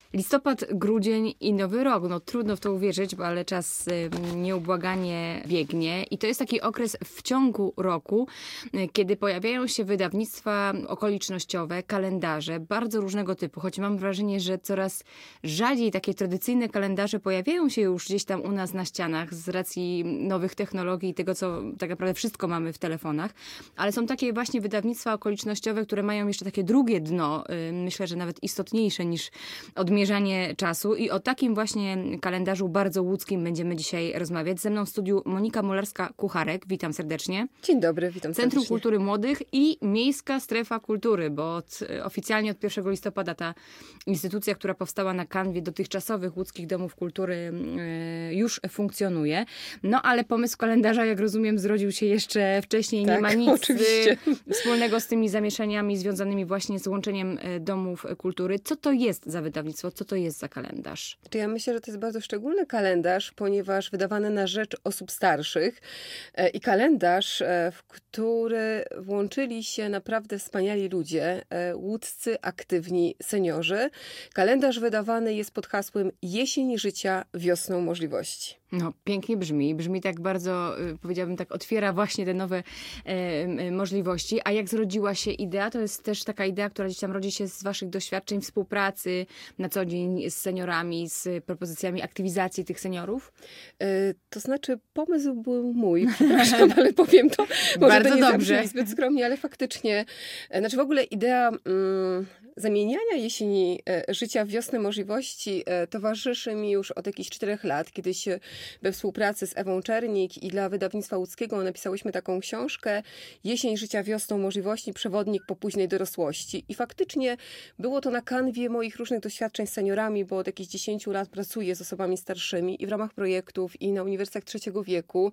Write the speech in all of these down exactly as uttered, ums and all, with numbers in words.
Listopad, grudzień i nowy rok. No trudno w to uwierzyć, bo ale czas y, nieubłaganie biegnie. I to jest taki okres w ciągu roku, y, kiedy pojawiają się wydawnictwa okolicznościowe, kalendarze bardzo różnego typu. Choć mam wrażenie, że coraz rzadziej takie tradycyjne kalendarze pojawiają się już gdzieś tam u nas na ścianach z racji nowych technologii i tego, co tak naprawdę wszystko mamy w telefonach. Ale są takie właśnie wydawnictwa okolicznościowe, które mają jeszcze takie drugie dno. Y, myślę, że nawet istotniejsze niż odmienne mierzanie czasu i o takim właśnie kalendarzu bardzo łódzkim będziemy dzisiaj rozmawiać. Ze mną w studiu Monika Mularska-Kucharek. Witam serdecznie. Dzień dobry, witam serdecznie. Centrum Kultury Młodych i Miejska Strefa Kultury, bo od, oficjalnie od pierwszego listopada ta instytucja, która powstała na kanwie dotychczasowych łódzkich domów kultury yy, już funkcjonuje. No ale pomysł kalendarza, jak rozumiem, zrodził się jeszcze wcześniej. Tak, nie ma nic oczywiście. wspólnego z tymi zamieszaniami związanymi właśnie z łączeniem domów kultury. Co to jest za wydawnictwo? Co to jest za kalendarz? Ja myślę, że to jest bardzo szczególny kalendarz, ponieważ wydawany na rzecz osób starszych e, i kalendarz, e, w który włączyli się naprawdę wspaniali ludzie, e, łódzcy, aktywni seniorzy. Kalendarz wydawany jest pod hasłem Jesień życia, wiosną możliwości. No, pięknie brzmi. Brzmi tak bardzo, powiedziałabym tak, otwiera właśnie te nowe e, możliwości. A jak zrodziła się idea? To jest też taka idea, która gdzieś tam rodzi się z waszych doświadczeń, współpracy na co dzień z seniorami, z propozycjami aktywizacji tych seniorów? E, to znaczy, pomysł był mój, przepraszam, ale powiem to. Może bardzo to nie dobrze. zabrzmi zbyt skromnie, ale faktycznie, e, znaczy w ogóle idea mm, zamieniania jesieni e, życia w wiosnę możliwości e, towarzyszy mi już od jakichś czterech lat, kiedy się we współpracy z Ewą Czernik i dla wydawnictwa łódzkiego napisałyśmy taką książkę Jesień życia, wiosną możliwości, przewodnik po późnej dorosłości. I faktycznie było to na kanwie moich różnych doświadczeń z seniorami, bo od jakichś dziesięciu lat pracuję z osobami starszymi i w ramach projektów i na uniwersytetach trzeciego wieku.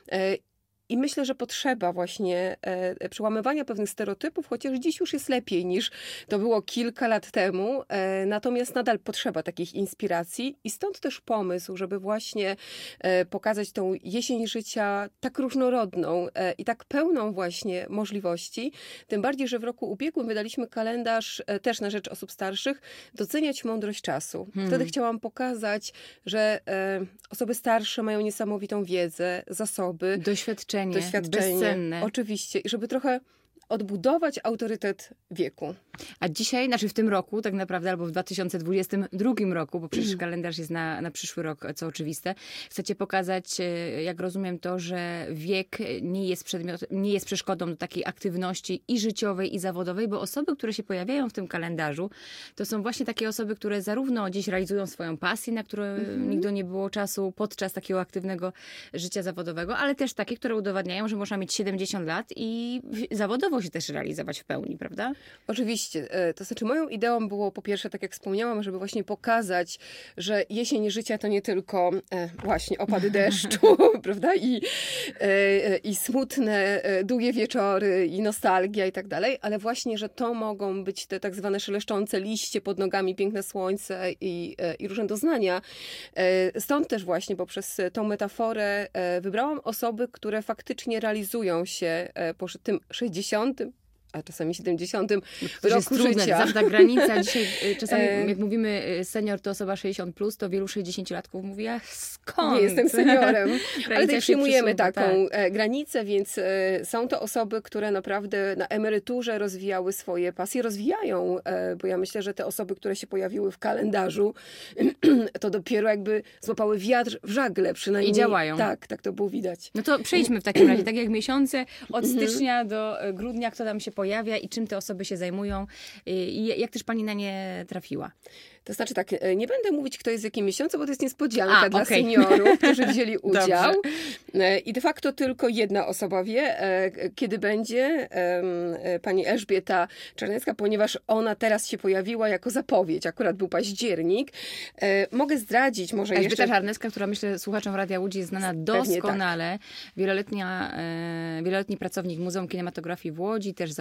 I myślę, że potrzeba właśnie e, przełamywania pewnych stereotypów, chociaż dziś już jest lepiej niż to było kilka lat temu. E, natomiast nadal potrzeba takich inspiracji i stąd też pomysł, żeby właśnie e, pokazać tą jesień życia tak różnorodną e, i tak pełną właśnie możliwości. Tym bardziej, że w roku ubiegłym wydaliśmy kalendarz e, też na rzecz osób starszych Doceniać mądrość czasu. Hmm. Wtedy chciałam pokazać, że e, osoby starsze mają niesamowitą wiedzę, zasoby, doświadczenie. Doświadczenie, bezcenne. Oczywiście. I żeby trochę odbudować autorytet wieku. A dzisiaj, znaczy w tym roku tak naprawdę, albo w dwa tysiące dwudziestym drugim roku, bo przecież kalendarz jest na, na przyszły rok, co oczywiste, chcecie pokazać, jak rozumiem to, że wiek nie jest, przedmiot, nie jest przeszkodą do takiej aktywności i życiowej, i zawodowej, bo osoby, które się pojawiają w tym kalendarzu, to są właśnie takie osoby, które zarówno dziś realizują swoją pasję, na którą mhm. nigdy nie było czasu podczas takiego aktywnego życia zawodowego, ale też takie, które udowadniają, że można mieć siedemdziesiąt lat i zawodowo się też realizować w pełni, prawda? Oczywiście. To znaczy moją ideą było po pierwsze, tak jak wspomniałam, żeby właśnie pokazać, że jesień życia to nie tylko e, właśnie opady deszczu, prawda? I, e, I smutne, e, długie wieczory i nostalgia i tak dalej, ale właśnie, że to mogą być te tak zwane szeleszczące liście pod nogami, piękne słońce i, e, i różne doznania. E, stąd też właśnie poprzez tą metaforę e, wybrałam osoby, które faktycznie realizują się e, po tym sześćdziesiątym a czasami siedemdziesiątym to roku jest życia. Trudne, ta granica. Dzisiaj czasami, jak mówimy senior to osoba sześćdziesiąt plus, to wielu sześćdziesięciolatków mówi, a skąd? Nie jestem seniorem. Ale tutaj przyjmujemy przysuwa, taką tak. granicę, więc są to osoby, które naprawdę na emeryturze rozwijały swoje pasje, rozwijają, bo ja myślę, że te osoby, które się pojawiły w kalendarzu, to dopiero jakby złapały wiatr w żagle przynajmniej. I działają. Tak, tak to było widać. No to przejdźmy w takim razie, tak jak miesiące od stycznia do grudnia, kto tam się pojawia i czym te osoby się zajmują i jak też pani na nie trafiła? To znaczy tak, nie będę mówić, kto jest w jakim miesiącu, bo to jest niespodzianka A, dla okay. seniorów, którzy wzięli udział. Dobrze. I de facto tylko jedna osoba wie, kiedy będzie pani Elżbieta Czarnecka, ponieważ ona teraz się pojawiła jako zapowiedź. Akurat był październik. Mogę zdradzić może Elżbieta jeszcze... Elżbieta Czarnecka, która myślę słuchaczom Radia Łódź jest znana doskonale. Tak. Wieloletnia, wieloletni pracownik Muzeum Kinematografii w Łodzi, też założycielka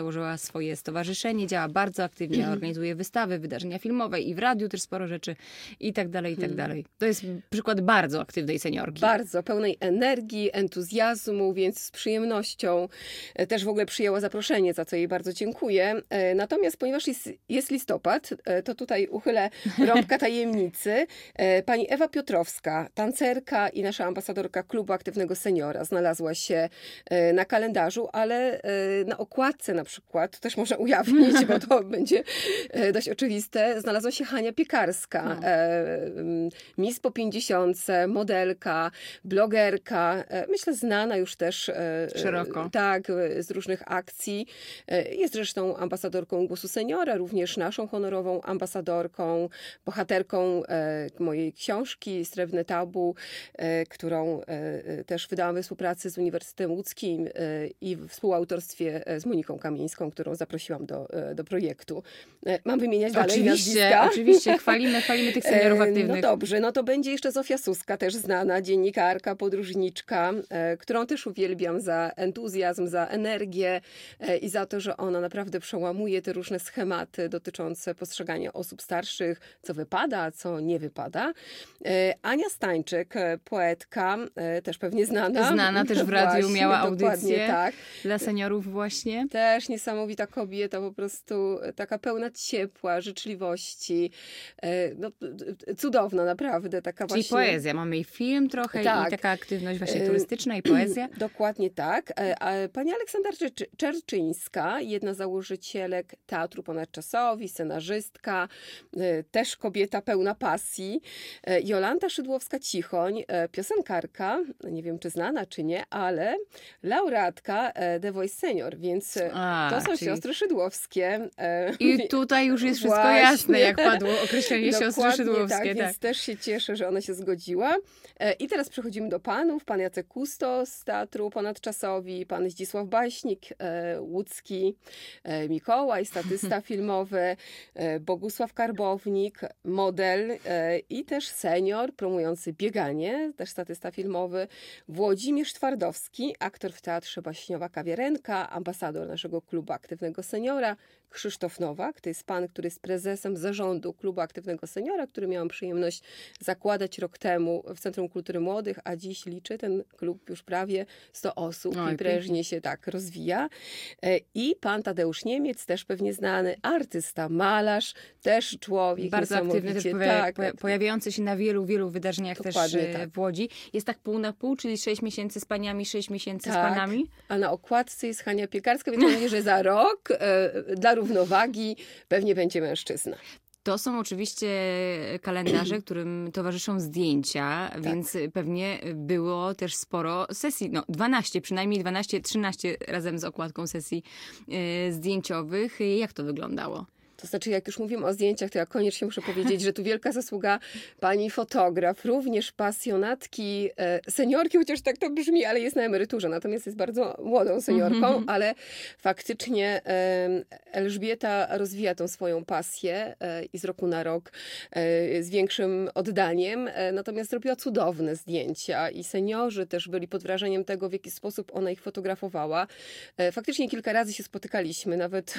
założyła swoje stowarzyszenie, działa bardzo aktywnie, organizuje wystawy, wydarzenia filmowe i w radiu też sporo rzeczy i tak dalej, i tak dalej. To jest przykład bardzo aktywnej seniorki. Bardzo, pełnej energii, entuzjazmu, więc z przyjemnością e, też w ogóle przyjęła zaproszenie, za co jej bardzo dziękuję. E, Natomiast ponieważ jest, jest listopad, e, to tutaj uchylę rąbka tajemnicy. E, Pani Ewa Piotrowska, tancerka i nasza ambasadorka Klubu Aktywnego Seniora, znalazła się e, na kalendarzu, ale e, na okładce na przykład, to też można ujawnić, bo to będzie e, dość oczywiste, znalazła się Hania Piekarska, No. e, Miss po pięćdziesiątce, modelka, blogerka, e, myślę znana już też e, Szeroko. tak, e, z różnych akcji. E, Jest zresztą ambasadorką Głosu Seniora, również naszą honorową ambasadorką, bohaterką e, mojej książki Srebrne Tabu, e, którą e, też wydałam we współpracy z Uniwersytetem Łódzkim e, i w współautorstwie e, z Moniką Kamińską, którą zaprosiłam do, e, do projektu. E, Mam wymieniać dalej Oczywiście, nazwiska? oczywiście. Chwalimy, chwalimy tych seniorów E, aktywnych. No dobrze, no to będzie jeszcze Zofia Suska, też znana dziennikarka, podróżniczka, e, którą też uwielbiam za entuzjazm, za energię e, i za to, że ona naprawdę przełamuje te różne schematy dotyczące postrzegania osób starszych, co wypada, co nie wypada. E, Ania Stańczyk, e, poetka, e, też pewnie znana. Znana też w radiu, Właśnie, miała dokładnie audycję tak. dla seniorów właśnie. Też niesamowita kobieta, po prostu taka pełna ciepła, życzliwości. E, No, cudowna naprawdę, taka Czyli właśnie... poezja. Mamy i film trochę Tak. i taka aktywność właśnie turystyczna i poezja. Dokładnie tak. E, a Pani Aleksandra Czerczy- Czerczyńska, jedna z założycielek Teatru Ponadczasowi, scenarzystka, e, też kobieta pełna pasji. E, Jolanta Szydłowska-Cichoń, e, piosenkarka, nie wiem czy znana czy nie, ale laureatka e, The Voice Senior, więc e, A, to są czyli- siostry Szydłowskie. E, I tutaj już jest wszystko Właśnie. jasne, jak padło określenie siostry Dokładnie Szydłowskie. tak, Tak. więc też się cieszę, że ona się zgodziła. E, I teraz przechodzimy do panów. Pan Jacek Kusto z Teatru Ponadczasowi, pan Zdzisław Baśnik, e, łódzki, e, Mikołaj, statysta filmowy, e, Bogusław Karbownik, model e, i też senior promujący bieganie, też statysta filmowy, Włodzimierz Twardowski, aktor w Teatrze Baśniowa Kawiarenka, ambasador naszego Klubu Aktywnego Seniora, Krzysztof Nowak, to jest pan, który jest prezesem zarządu Klubu Aktywnego Seniora, który miałam przyjemność zakładać rok temu w Centrum Kultury Młodych, a dziś liczy ten klub już prawie sto osób Oj, i prężnie się tak rozwija. E, I pan Tadeusz Niemiec, też pewnie znany, artysta, malarz, też człowiek Bardzo aktywny, też niesamowicie, poja- tak, poja- pojawiający się na wielu, wielu wydarzeniach Dokładnie też e, tak. w Łodzi. Jest tak pół na pół, czyli sześć miesięcy z paniami, sześć miesięcy z Tak. panami. A na okładce jest Hania Piekarska, więc mam nadzieję, że za rok e, dla równowagi pewnie będzie mężczyzna. To są oczywiście kalendarze, którym towarzyszą zdjęcia, Tak. więc pewnie było też sporo sesji, no dwanaście, przynajmniej dwanaście, trzynaście razem z okładką sesji e, zdjęciowych. Jak to wyglądało? To znaczy, jak już mówimy o zdjęciach, to ja koniecznie muszę powiedzieć, że tu wielka zasługa pani fotograf, również pasjonatki, e, seniorki, chociaż tak to brzmi, ale jest na emeryturze, natomiast jest bardzo młodą seniorką, ale faktycznie e, Elżbieta rozwija tą swoją pasję e, i z roku na rok e, z większym oddaniem, e, natomiast robiła cudowne zdjęcia i seniorzy też byli pod wrażeniem tego, w jaki sposób ona ich fotografowała. E, faktycznie kilka razy się spotykaliśmy, nawet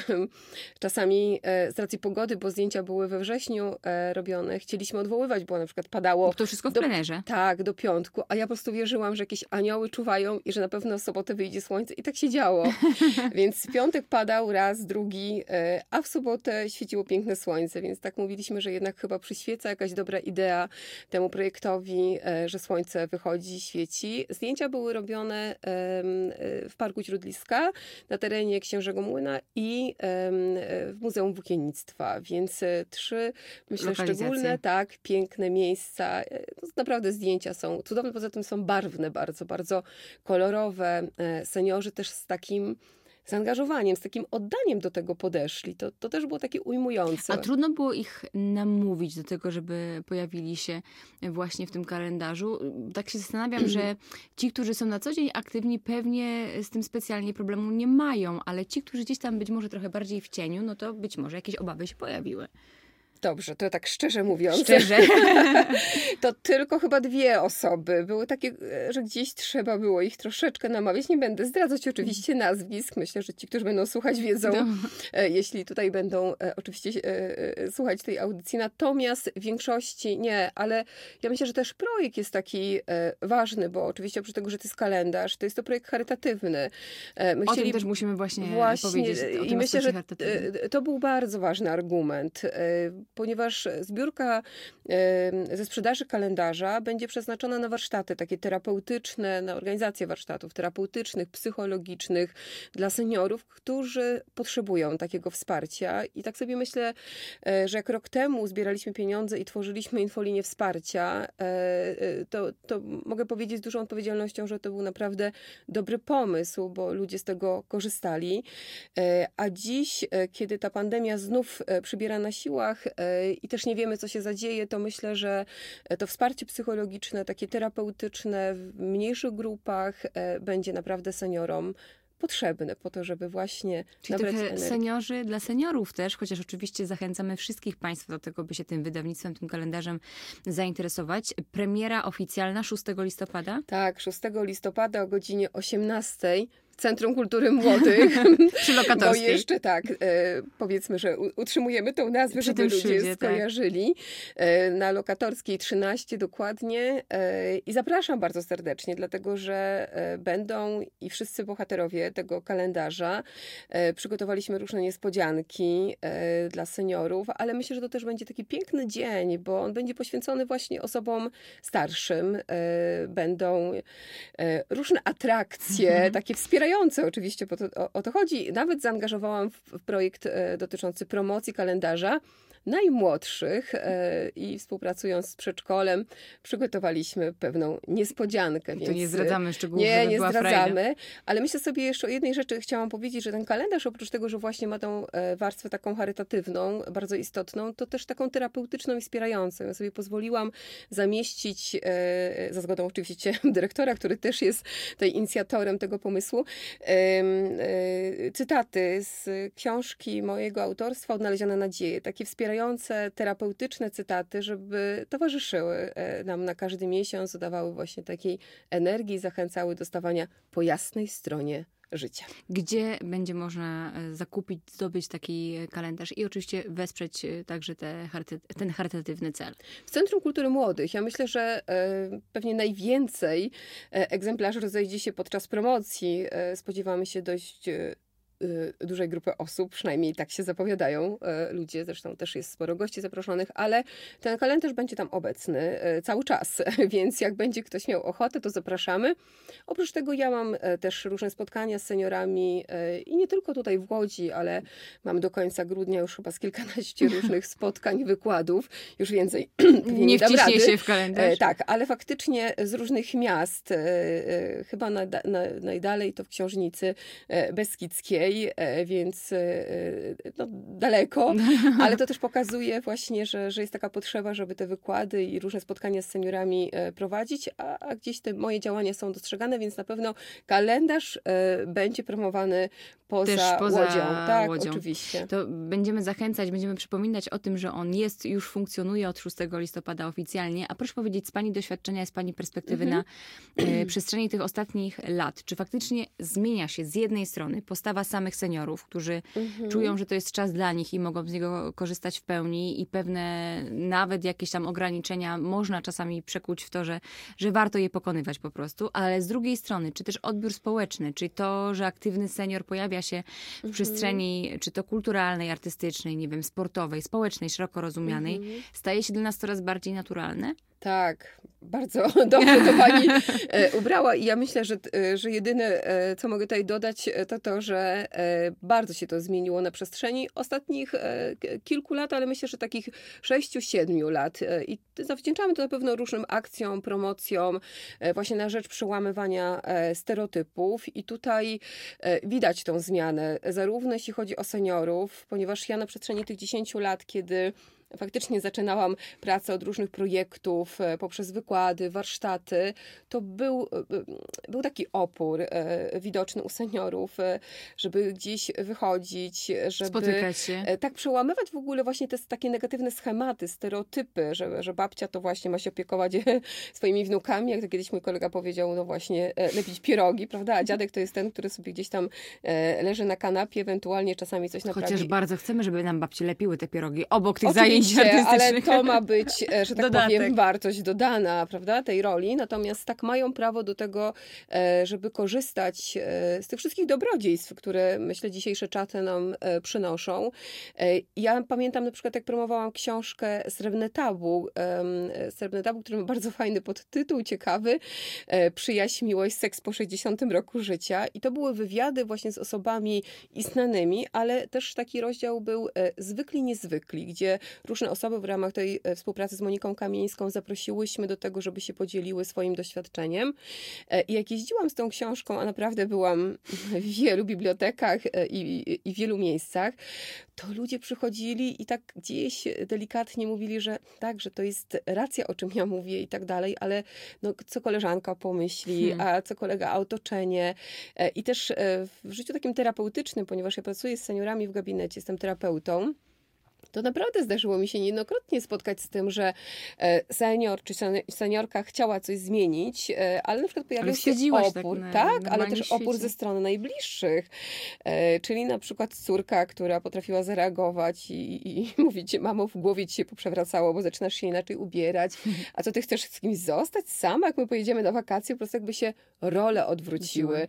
czasami e, z racji pogody, bo zdjęcia były we wrześniu e, robione, chcieliśmy odwoływać, bo na przykład padało To wszystko w do- plenerze. tak, do piątku, a ja po prostu wierzyłam, że jakieś anioły czuwają i że na pewno w sobotę wyjdzie słońce i tak się działo. Więc w piątek padał raz, drugi, e, a w sobotę świeciło piękne słońce, więc tak mówiliśmy, że jednak chyba przyświeca jakaś dobra idea temu projektowi, e, że słońce wychodzi, świeci. Zdjęcia były robione em, e, w Parku Śródliska, na terenie Księżego Młyna i em, e, w Muzeum Włókiennictwa, więc e, trzy, myślę, Lokalizacje. szczególne, tak, piękne miejsca. E, no, naprawdę zdjęcia są cudowne, poza tym są barwne bardzo, bardzo kolorowe. E, Seniorzy też z takim zaangażowaniem, z takim oddaniem do tego podeszli. To, to też było takie ujmujące. A trudno było ich namówić do tego, żeby pojawili się właśnie w tym kalendarzu. Tak się zastanawiam, że ci, którzy są na co dzień aktywni, pewnie z tym specjalnie problemu nie mają, ale ci, którzy gdzieś tam być może trochę bardziej w cieniu, no to być może jakieś obawy się pojawiły. Dobrze, to tak szczerze mówiąc. Szczerze? To tylko chyba dwie osoby. Były takie, że gdzieś trzeba było ich troszeczkę namawiać. Nie będę zdradzać oczywiście nazwisk. Myślę, że ci, którzy będą słuchać, wiedzą, no. jeśli tutaj będą oczywiście słuchać tej audycji. Natomiast w większości nie, ale ja myślę, że też projekt jest taki ważny, bo oczywiście oprócz tego, że to jest kalendarz, to jest to projekt charytatywny. My o chcieli... tym też musimy właśnie, właśnie powiedzieć. I myślę, że to był bardzo ważny argument, ponieważ zbiórka ze sprzedaży kalendarza będzie przeznaczona na warsztaty takie terapeutyczne, na organizację warsztatów terapeutycznych, psychologicznych dla seniorów, którzy potrzebują takiego wsparcia. I tak sobie myślę, że jak rok temu zbieraliśmy pieniądze i tworzyliśmy infolinię wsparcia, to, to mogę powiedzieć z dużą odpowiedzialnością, że to był naprawdę dobry pomysł, bo ludzie z tego korzystali. A dziś, kiedy ta pandemia znów przybiera na siłach i też nie wiemy, co się zadzieje, to myślę, że to wsparcie psychologiczne, takie terapeutyczne w mniejszych grupach będzie naprawdę seniorom potrzebne po to, żeby właśnie Czyli nabrać trochę energii. Seniorzy dla seniorów też, chociaż oczywiście zachęcamy wszystkich Państwa do tego, by się tym wydawnictwem, tym kalendarzem zainteresować. Premiera oficjalna szóstego listopada? Tak, szóstego listopada o godzinie osiemnastej. Centrum Kultury Młodych. Przy Lokatorskiej. Bo jeszcze tak, e, powiedzmy, że utrzymujemy tą nazwę, Przy żeby ludzie szyldzie, skojarzyli. Tak. E, na Lokatorskiej trzynaście dokładnie. E, I zapraszam bardzo serdecznie, dlatego że e, będą i wszyscy bohaterowie tego kalendarza. E, przygotowaliśmy różne niespodzianki e, dla seniorów, ale myślę, że to też będzie taki piękny dzień, bo on będzie poświęcony właśnie osobom starszym. E, będą e, różne atrakcje, mhm. takie wspierające oczywiście, bo to, o, o to chodzi. Nawet zaangażowałam w, w projekt e, dotyczący promocji kalendarza najmłodszych e, i współpracując z przedszkolem przygotowaliśmy pewną niespodziankę. To więc, nie zdradzamy szczegółów, Nie, żeby nie była zdradzamy, frajda. ale myślę sobie jeszcze o jednej rzeczy chciałam powiedzieć, że ten kalendarz oprócz tego, że właśnie ma tą e, warstwę taką charytatywną, bardzo istotną, to też taką terapeutyczną i wspierającą. Ja sobie pozwoliłam zamieścić, e, za zgodą oczywiście dyrektora, który też jest tutaj inicjatorem tego pomysłu, e, e, cytaty z książki mojego autorstwa Odnalezione nadzieje, takie wspierające terapeutyczne cytaty, żeby towarzyszyły nam na każdy miesiąc, dodawały właśnie takiej energii, zachęcały do stawania po jasnej stronie życia. Gdzie będzie można zakupić, zdobyć taki kalendarz i oczywiście wesprzeć także te, ten charytatywny cel? W Centrum Kultury Młodych. Ja myślę, że e, pewnie najwięcej egzemplarzy rozejdzie się podczas promocji. E, spodziewamy się dość e, dużej grupy osób, przynajmniej tak się zapowiadają ludzie, zresztą też jest sporo gości zaproszonych, ale ten kalendarz będzie tam obecny cały czas, więc jak będzie ktoś miał ochotę, to zapraszamy. Oprócz tego ja mam też różne spotkania z seniorami i nie tylko tutaj w Łodzi, ale mam do końca grudnia już chyba z kilkanaście różnych spotkań, wykładów, już więcej nie, nie wciśnie się w kalendarz. Tak, ale faktycznie z różnych miast, chyba na, na, najdalej to w Książnicy Beskidzkiej, więc no, daleko, ale to też pokazuje właśnie, że, że jest taka potrzeba, żeby te wykłady i różne spotkania z seniorami prowadzić, a, a gdzieś te moje działania są dostrzegane, więc na pewno kalendarz będzie promowany poza, też poza Łodzią. Tak, Łodzią. Oczywiście. To będziemy zachęcać, będziemy przypominać o tym, że on jest, już funkcjonuje od szóstego listopada oficjalnie. A proszę powiedzieć, z Pani doświadczenia, z Pani perspektywy mhm. na e, przestrzeni tych ostatnich lat, czy faktycznie zmienia się z jednej strony postawa samych seniorów, którzy mhm. czują, że to jest czas dla nich i mogą z niego korzystać w pełni i pewne nawet jakieś tam ograniczenia można czasami przekuć w to, że, że warto je pokonywać po prostu, ale z drugiej strony, czy też odbiór społeczny, czyli to, że aktywny senior pojawia się w mhm. przestrzeni, czy to kulturalnej, artystycznej, nie wiem, sportowej, społecznej, szeroko rozumianej, mhm. staje się dla nas coraz bardziej naturalne? Tak, bardzo dobrze to Pani e, ubrała i ja myślę, że, e, że jedyne, e, co mogę tutaj dodać, to to, że e, bardzo się to zmieniło na przestrzeni ostatnich e, kilku lat, ale myślę, że takich sześciu, siedmiu lat e, i zawdzięczamy to na pewno różnym akcjom, promocjom, e, właśnie na rzecz przełamywania e, stereotypów i tutaj e, widać tą zmianę, zarówno jeśli chodzi o seniorów, ponieważ ja na przestrzeni tych dziesięciu lat, kiedy faktycznie zaczynałam pracę od różnych projektów, poprzez wykłady, warsztaty, to był, był taki opór widoczny u seniorów, żeby gdzieś wychodzić, żeby spotykać się. Tak przełamywać w ogóle właśnie te takie negatywne schematy, stereotypy, że, że babcia to właśnie ma się opiekować swoimi wnukami, jak to kiedyś mój kolega powiedział, no właśnie lepić pierogi, prawda, a dziadek to jest ten, który sobie gdzieś tam leży na kanapie, ewentualnie czasami coś naprawi. Chociaż bardzo chcemy, żeby nam babcie lepiły te pierogi obok tych Oczywiście, zajęć artystycznych. ale to ma być, że tak Dodatek. powiem, wartość dodana, prawda, tej roli. Natomiast tak mają prawo do tego, żeby korzystać z tych wszystkich dobrodziejstw, które myślę dzisiejsze czaty nam przynoszą. Ja pamiętam na przykład, jak promowałam książkę Srebrne Tabu. Srebrne Tabu, który ma bardzo fajny podtytuł, ciekawy. Przyjaźń, miłość, seks po sześćdziesiątym roku życia. I to były wywiady właśnie z osobami istnianymi, ale też taki rozdział był zwykli, niezwykli, gdzie różne osoby w ramach tej współpracy z Moniką Kamieńską zaprosiłyśmy do tego, żeby się podzieliły swoim doświadczeniem. I jak jeździłam z tą książką, a naprawdę byłam w wielu bibliotekach i, i, i wielu miejscach, to ludzie przychodzili i tak gdzieś delikatnie mówili, że tak, że to jest racja, o czym ja mówię i tak dalej, ale no, co koleżanka pomyśli, hmm. a co kolega, a otoczenie. I też w życiu takim terapeutycznym, ponieważ ja pracuję z seniorami w gabinecie, jestem terapeutą, to naprawdę zdarzyło mi się niejednokrotnie spotkać z tym, że senior czy seniorka chciała coś zmienić, ale na przykład pojawił się opór. Tak, tak ale też opór ze strony najbliższych. Czyli na przykład córka, która potrafiła zareagować i, i mówić, mamo, w głowie ci się poprzewracało, bo zaczynasz się inaczej ubierać. A co ty chcesz z kimś zostać sama? Jak my pojedziemy na wakacje, po prostu jakby się role odwróciły.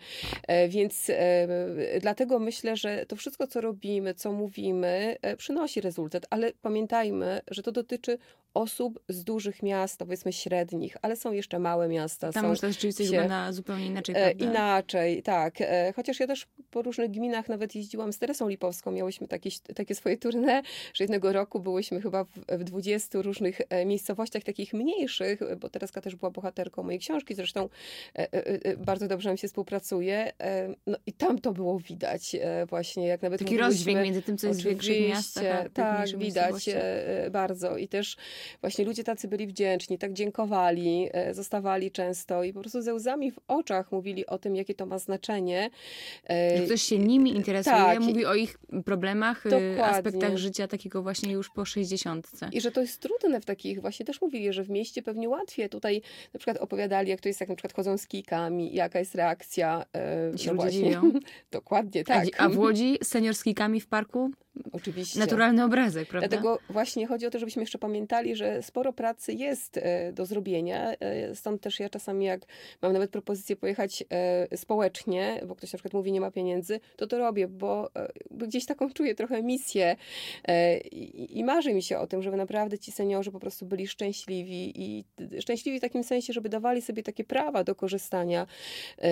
Więc dlatego myślę, że to wszystko, co robimy, co mówimy, przynosi rezultat. Ale pamiętajmy, że to dotyczy osób z dużych miast, powiedzmy średnich, ale są jeszcze małe miasta. Tam są już to rzeczywiście wygląda zupełnie inaczej, e, prawda? Inaczej, tak. E, chociaż ja też po różnych gminach nawet jeździłam z Teresą Lipowską. Miałyśmy takie, takie swoje tournée, że jednego roku byłyśmy chyba w, w dwudziestu różnych e, miejscowościach takich mniejszych, bo Tereska też była bohaterką mojej książki, zresztą e, e, bardzo dobrze nam się współpracuje. E, no i tam to było widać e, właśnie, jak nawet taki rozdźwięk między tym, co jest w większych miastach, a tak, widać e, bardzo. I też właśnie ludzie tacy byli wdzięczni, tak dziękowali, e, zostawali często i po prostu ze łzami w oczach mówili o tym, jakie to ma znaczenie. E, Że ktoś się nimi interesuje, tak, mówi o ich problemach, dokładnie. aspektach życia takiego właśnie już po sześćdziesiątce. I że to jest trudne w takich, właśnie też mówili, że w mieście pewnie łatwiej. Tutaj na przykład opowiadali, jak to jest, jak na przykład chodzą z kijkami, jaka jest reakcja. E, się no ludzie właśnie. dziwią. Dokładnie, tak. A, a w Łodzi senior z kijkami w parku? Oczywiście. Naturalny obrazek, prawda? Dlatego właśnie chodzi o to, żebyśmy jeszcze pamiętali, że sporo pracy jest e, do zrobienia. E, stąd też ja czasami, jak mam nawet propozycję pojechać e, społecznie, bo ktoś na przykład mówi, nie ma pieniędzy, to to robię, bo e, gdzieś taką czuję trochę misję e, i, i marzy mi się o tym, żeby naprawdę ci seniorzy po prostu byli szczęśliwi i szczęśliwi w takim sensie, żeby dawali sobie takie prawa do korzystania e,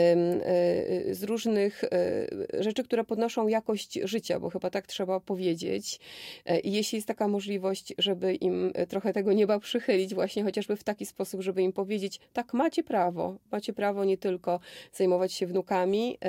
e, z różnych e, rzeczy, które podnoszą jakość życia, bo chyba tak trzeba powiedzieć. I jeśli jest taka możliwość, żeby im trochę tego nieba przychylić, właśnie chociażby w taki sposób, żeby im powiedzieć, tak, macie prawo, macie prawo nie tylko zajmować się wnukami,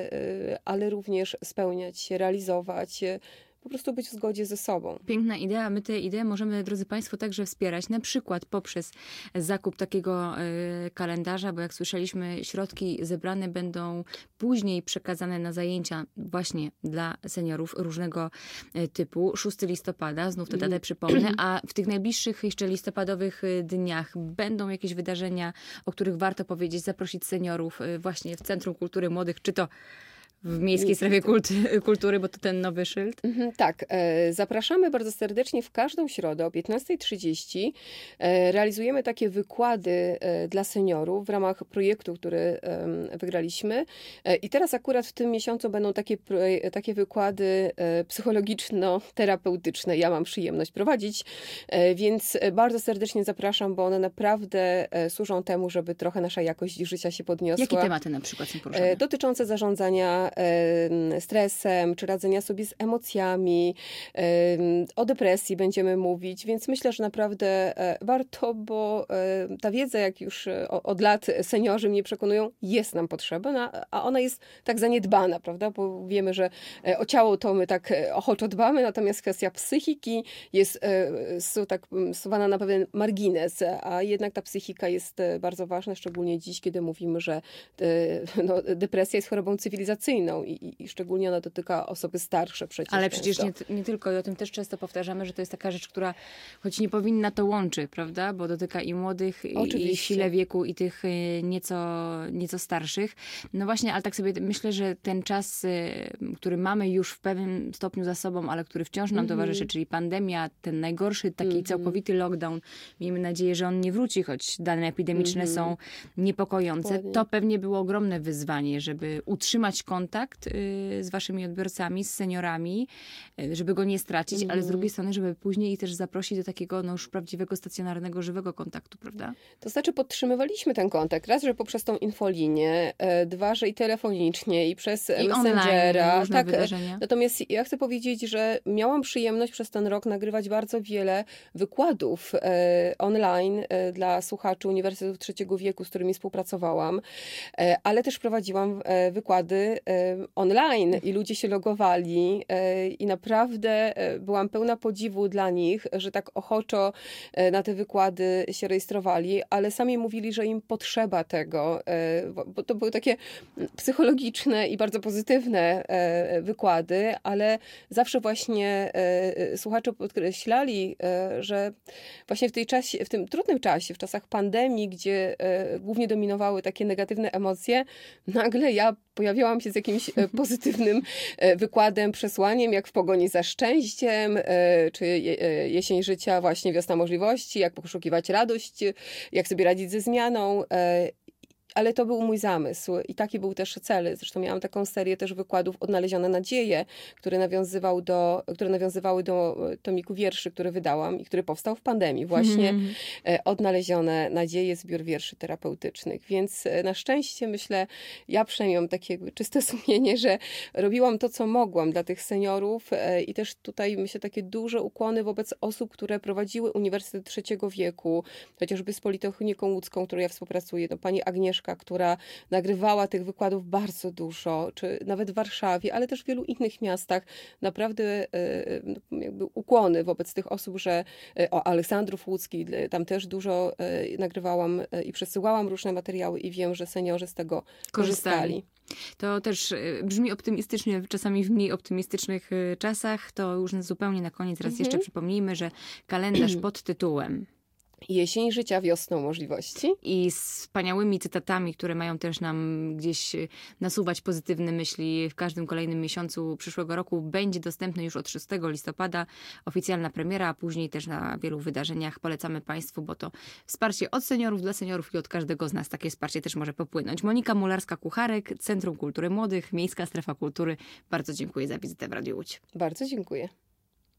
ale również spełniać się, realizować, po prostu być w zgodzie ze sobą. Piękna idea. My tę ideę możemy, drodzy Państwo, także wspierać, na przykład poprzez zakup takiego y, kalendarza, bo jak słyszeliśmy, środki zebrane będą później przekazane na zajęcia właśnie dla seniorów różnego typu. szóstego listopada, znów tę datę przypomnę, a w tych najbliższych jeszcze listopadowych dniach będą jakieś wydarzenia, o których warto powiedzieć, zaprosić seniorów właśnie w Centrum Kultury Młodych, czy to w Miejskiej Strefie Kulty, Kultury, bo to ten nowy szyld? Mhm, tak. E, zapraszamy bardzo serdecznie w każdą środę o piętnasta trzydzieści. E, realizujemy takie wykłady e, dla seniorów w ramach projektu, który e, wygraliśmy. E, I teraz akurat w tym miesiącu będą takie, takie wykłady e, psychologiczno-terapeutyczne. Ja mam przyjemność prowadzić, e, więc bardzo serdecznie zapraszam, bo one naprawdę e, służą temu, żeby trochę nasza jakość życia się podniosła. Jakie tematy na przykład są poruszane? E, dotyczące zarządzania e, stresem, czy radzenia sobie z emocjami. E, o depresji będziemy mówić, więc myślę, że naprawdę e, warto, bo e, ta wiedza, jak już e, od lat seniorzy mnie przekonują, jest nam potrzebna, a ona jest tak zaniedbana, prawda? Bo wiemy, że e, o ciało to my tak e, ochoczo dbamy, natomiast kwestia psychiki jest e, su, tak suwana na pewien margines, a jednak ta psychika jest e, bardzo ważna, szczególnie dziś, kiedy mówimy, że e, no, depresja jest chorobą cywilizacyjną i, i, i szczególnie ona dotyka osoby starsze przecież. Ale przecież często. nie, nie tylko, i o tym też często powtarzamy, że to jest taka rzecz, która choć nie powinna, to łączy, prawda? Bo dotyka i młodych, i, i w sile wieku, i tych y, nieco, nieco starszych. No właśnie, ale tak sobie myślę, że ten czas, y, który mamy już w pewnym stopniu za sobą, ale który wciąż nam mm-hmm. towarzyszy, czyli pandemia, ten najgorszy taki mm-hmm. całkowity lockdown, miejmy nadzieję, że on nie wróci, choć dane epidemiczne mm-hmm. są niepokojące. Dokładnie. To pewnie było ogromne wyzwanie, żeby utrzymać kontakt y, z waszymi odbiorcami, z seniorami, y, żeby go nie stracić, mm-hmm. ale z drugiej strony, żeby później ich też zaprosić do takiego no już prawdziwego, stacjonarnego, żywego kontaktu, prawda? To znaczy podtrzymywaliśmy ten kontakt. Raz, że poprzez tą infolinię, e, dwa, że i telefonicznie, i przez I Messengera. Online, różne tak, wydarzenia. Natomiast ja chcę powiedzieć, że miałam przyjemność przez ten rok nagrywać bardzo wiele wykładów e, online e, dla słuchaczy Uniwersytetu Trzeciego Wieku, z którymi współpracowałam, e, ale też prowadziłam e, wykłady e, online i ludzie się logowali e, i naprawdę e, byłam pełna podziwu dla nich, że tak ochoczo e, na te wykłady się rejestrowali, ale sami mówili, że im potrzeba tego, e, bo to były takie psychologiczne i bardzo pozytywne e, wykłady, ale zawsze właśnie e, słuchacze podkreślali, e, że właśnie w, tej czasie, w tym trudnym czasie, w czasach pandemii, gdzie e, głównie dominowały takie negatywne emocje, nagle ja pojawiałam się z jakimś e, pozytywnym e, wykładem, przesłaniem, jak w pogoni za szczęściem, e, czy je, e, jesień życia, właśnie wiosna możliwości, jak poszukiwać radość, jak sobie radzić ze zmianą. E, Ale to był mój zamysł i taki był też cel. Zresztą miałam taką serię też wykładów Odnalezione nadzieje, które, nawiązywał do, które nawiązywały do tomiku wierszy, który wydałam i który powstał w pandemii. Właśnie mm. Odnalezione nadzieje, zbiór wierszy terapeutycznych. Więc na szczęście myślę, ja przynajmniej mam takie czyste sumienie, że robiłam to, co mogłam dla tych seniorów i też tutaj myślę takie duże ukłony wobec osób, które prowadziły Uniwersytet Trzeciego Wieku, chociażby z Politechniką Łódzką, którą ja współpracuję, no, pani Agnieszka, która nagrywała tych wykładów bardzo dużo, czy nawet w Warszawie, ale też w wielu innych miastach. Naprawdę jakby ukłony wobec tych osób, że o Aleksandrów Łódzki, tam też dużo nagrywałam i przesyłałam różne materiały i wiem, że seniorzy z tego korzystali. To też brzmi optymistycznie, czasami w mniej optymistycznych czasach. To już zupełnie na koniec raz mhm. jeszcze przypomnijmy, że kalendarz pod tytułem Jesień życia, wiosną możliwości. I z wspaniałymi cytatami, które mają też nam gdzieś nasuwać pozytywne myśli w każdym kolejnym miesiącu przyszłego roku, będzie dostępny już od szóstego listopada. Oficjalna premiera, a później też na wielu wydarzeniach. Polecamy Państwu, bo to wsparcie od seniorów dla seniorów i od każdego z nas takie wsparcie też może popłynąć. Monika Mularska-Kucharek, Centrum Kultury Młodych, Miejska Strefa Kultury. Bardzo dziękuję za wizytę w Radiu Łódź. Bardzo dziękuję.